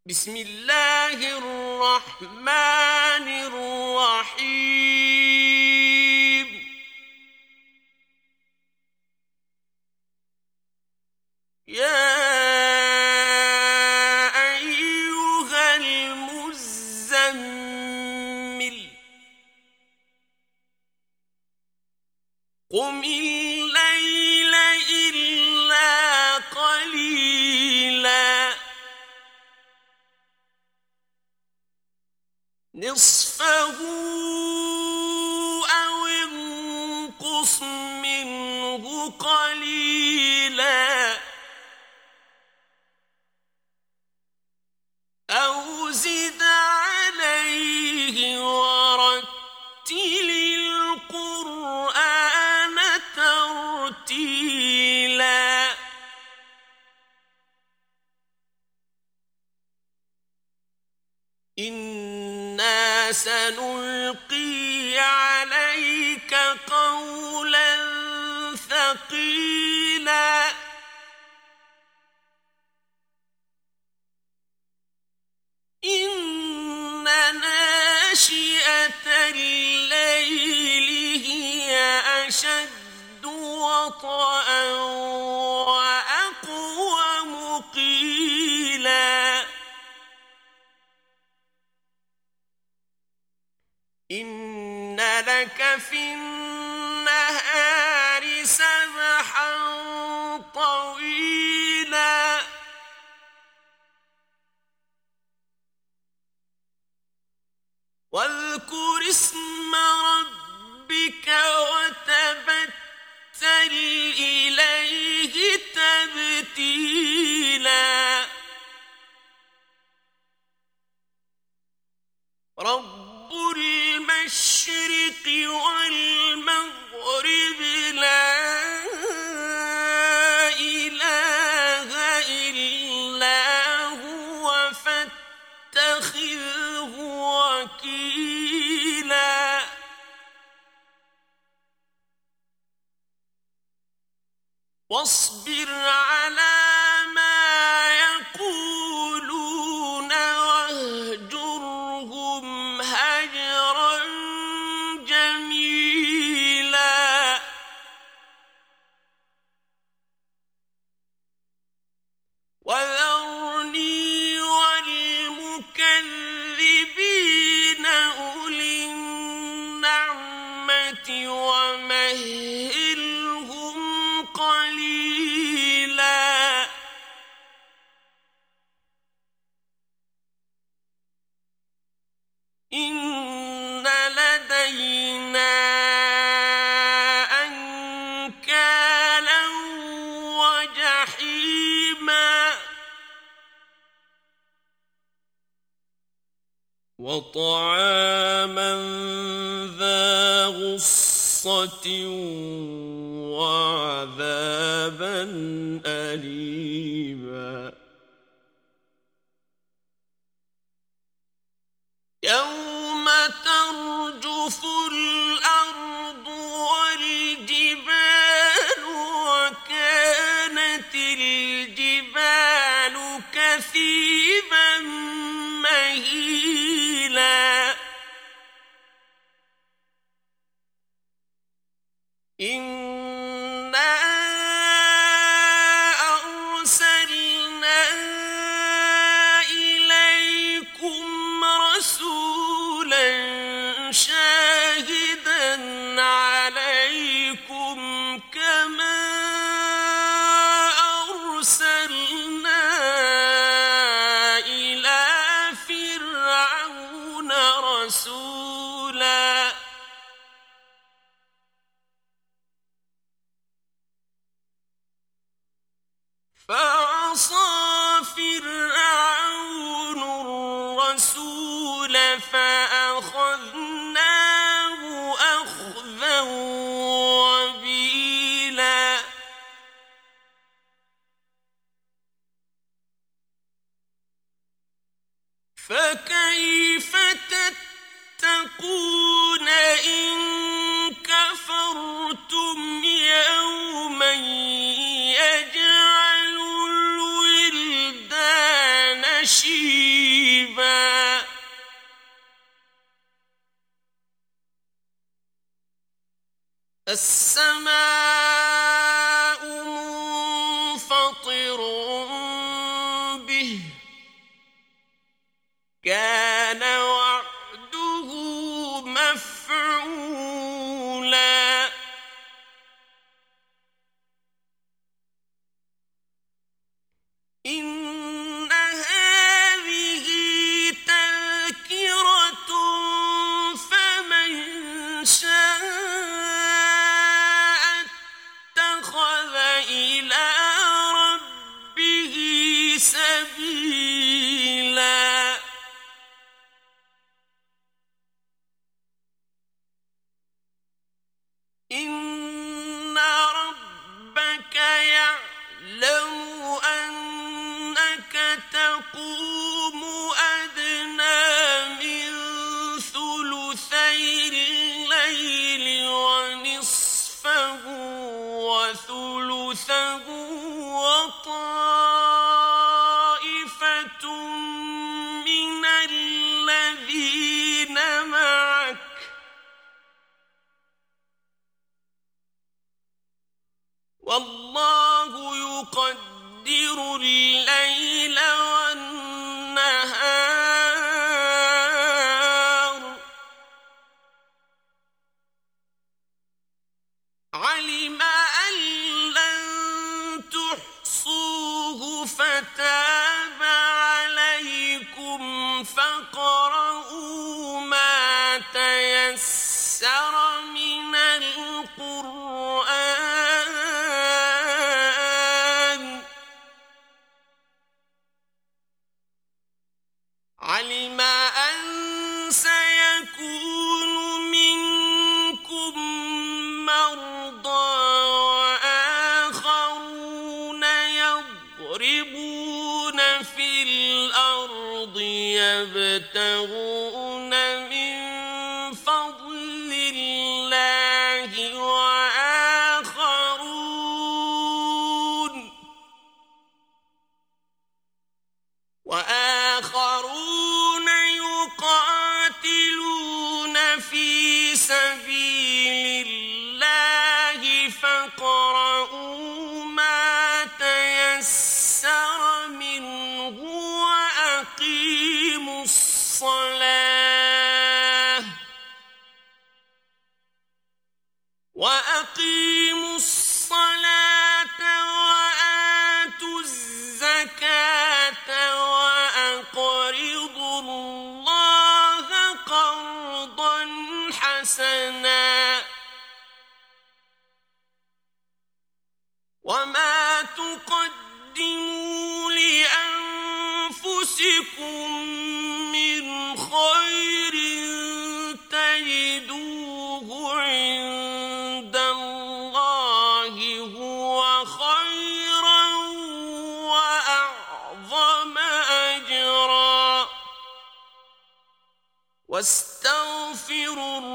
بسم الله الرحمن الرحيم يا أيها المزمل قم الليل إلا قليلا نصفه أو انقص منه قليلا أو زد عليه ورتل القرآن ترتيلا إنا سنلقي عليك قولا ثقيلا إن ناشئة الليل هي أشد وطئا وأقوم قيلا إن لك في النهار سبحا طويلا واذكر اسم ربك وتبتل إليه تبتيلا رب المشرق والمغرب لا إله إلا هو فاتخذه وكيلا واصبر على ما يقولون واهجرهم هجرا جميلا وذرني والمكذبين أولي النعمة ومهلهم قليلا إن لدينا أنكالا وجحيما وطعاما ذا غصة وعذابا أليما يوم ترجف الأرض والجبال وكانت الجبال كثيبا مهيلا إنا أرسلنا إليكم رسولا شاهدا عليكم كما أرسلنا إلى فرعون رسولا فعصى فرعون الرسول فأخذناه أخذا وبيلا فكيف تتقون إن كفرتم يوما يجعل الولدان شيبا السماء منفطر به كان وعده مفعولا إن هذه تذكرة فمن شاء اتخذ إلى ربه سبيلا إن ربك يعلم أنك تقوم أدنى من ثلثي الليل ونصفه وثلثه وطائفة من الذين معك والله يقدر الليل والنهار علم أن لن تحصوه فتاب عليكم فاقرؤوا ما تيسر من القرآن علم أن سيكون منكم مرضى وآخرون يضربون في الأرض يبتغون من فضل الله وآخرون يقاتلون في سبيل الله فاقرؤوا ما تيسر منه وأقيموا الصلاة وآتوا الزكاة وأقرضوا الله قرضا حسنا وما تقدموا لأنفسكم من خير تجدوه عند الله هو خيرا وأعظم أجرا واستغفروا